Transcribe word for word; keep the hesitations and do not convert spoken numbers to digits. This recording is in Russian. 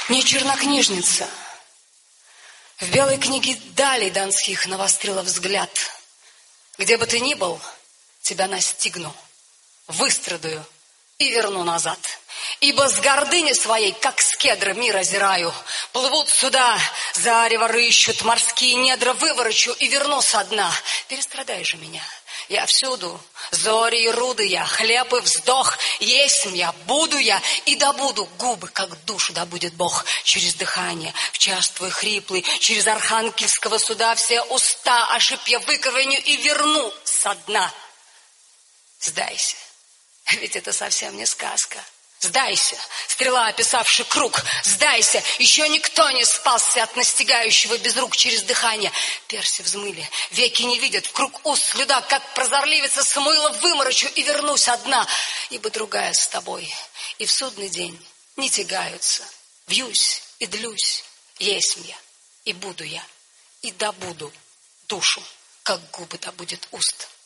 Не чернокнижница. В белой книге далей донских навострила взгляд. Где бы ты ни был, тебя настигну, выстрадаю и верну назад. Ибо с гордыни своей, как с кедра, мир озираю. Плывут сюда, зарево рыщут, морские недра выворочу и верну со дна. Перестрадай же меня. Я всюду, зори и руды я, хлеб и вздох, есмь я, буду я и добуду губы, как душу добудет Бог. Через дыхание, в час твой хриплый, через архангельского суда все уста ошиб я выкровеню и верну со дна. Сдайся, ведь это совсем не сказка. Сдайся, стрела, описавший круг. Сдайся, еще никто не спасся от настигающего без рук через дыхание. Перси взмыли, веки не видят, в круг уст слюда, как прозорливица Самуила выморочу и вернусь одна, ибо другая с тобой. И в судный день не тягаются, вьюсь и длюсь, есмь я, и буду я, и добуду душу, как губы добудет уст.